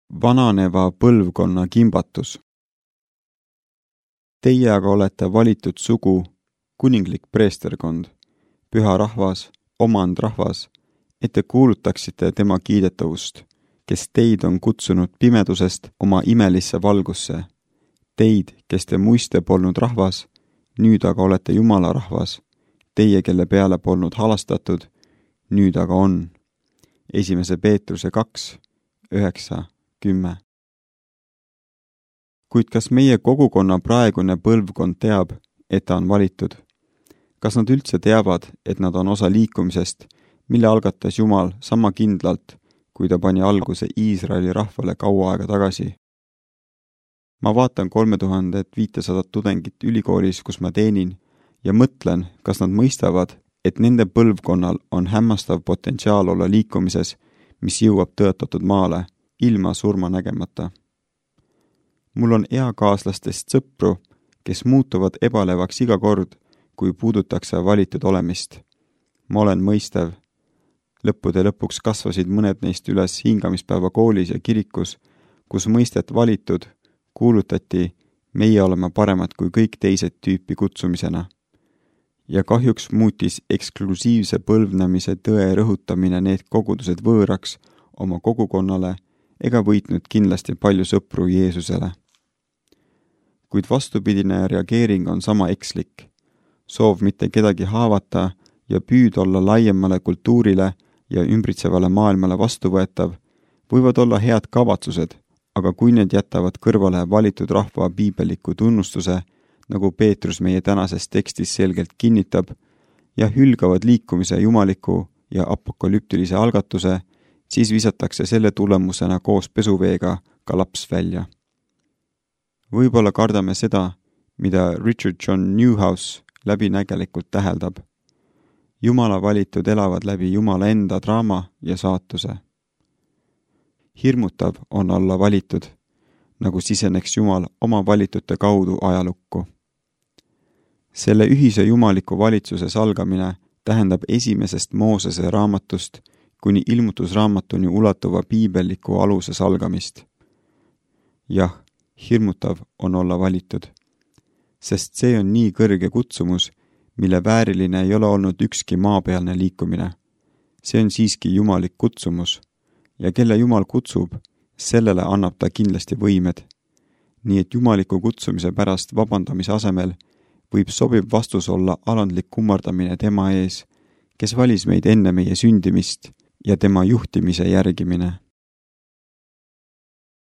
Vananeva põlvkonna kimbatus. Teie aga olete valitud sugu, kuninglik preesterkond, püha rahvas, omandrahvas, et te kuulutaksite tema kiidetavust, kes teid on kutsunud pimedusest oma imelisse valgusse. Teid, kes te muiste polnud rahvas, nüüd aga olete Jumala rahvas, teie, kelle peale polnud halastatud, nüüd aga on. 1. Peetruse 2, 9, 10. Kuid kas meie kogukonna praegune põlvkond teab, et ta on valitud? Kas nad üldse teavad, et nad on osa liikumisest, mille algatas Jumal sama kindlalt, kui ta pani alguse Iisraeli rahvale kaua aega tagasi? Ma vaatan 3500 tudengit ülikoolis, kus ma teenin, ja mõtlen, kas nad mõistavad, et nende põlvkonnal on hämmastav potentsiaal olla liikumises, mis jõuab tõotatud maale, ilma surma nägemata. Mul on eakaaslastest sõpru, kes muutuvad ebalevaks iga kord, kui puudutakse valitud olemist. Ma olen mõistev. Lõppude lõpuks kasvasid mõned neist üles hingamispäeva koolis ja kirikus, kus mõistet valitud kuulutati, meie oleme paremad kui kõik teised tüüpi kutsumisena. Ja kahjuks muutis eksklusiivse põlvnemise tõe rõhutamine need kogudused võõraks oma kogukonnale ega võitnud kindlasti palju sõpru Jeesusele. Kuid vastupidine reageering on sama ekslik. Soov mitte kedagi haavata ja püüd olla laiemale kultuurile ja ümbritsevale maailmale vastuvõetav võivad olla head kavatsused, aga kui need jätavad kõrvale valitud rahva piibeliku tunnustuse, nagu Peetrus meie tänases tekstis selgelt kinnitab, ja hülgavad liikumise jumaliku ja apokalüptilise algatuse, siis visatakse selle tulemusena koos pesuveega ka laps välja. Võib-olla kardame seda, mida Richard John Newhouse läbinägelikult täheldab. Jumala valitud elavad läbi Jumala enda draama ja saatuse. Hirmutav on olla valitud, nagu siseneks Jumal oma valitute kaudu ajalukku. Selle ühise jumaliku valitsuse salgamine tähendab esimesest Moosese raamatust kuni ilmutusraamatuni ulatuva piibeliku aluse salgamist. Jah, hirmutav on olla valitud, sest see on nii kõrge kutsumus, mille vääriline ei ole olnud ükski maapealne liikumine. See on siiski jumalik kutsumus ja kelle Jumal kutsub, sellele annab ta kindlasti võimed. Nii et jumaliku kutsumise pärast vabandamise asemel võib sobiv vastus olla alandlik kummardamine tema ees, kes valis meid enne meie sündimist ja tema juhtimise järgimine.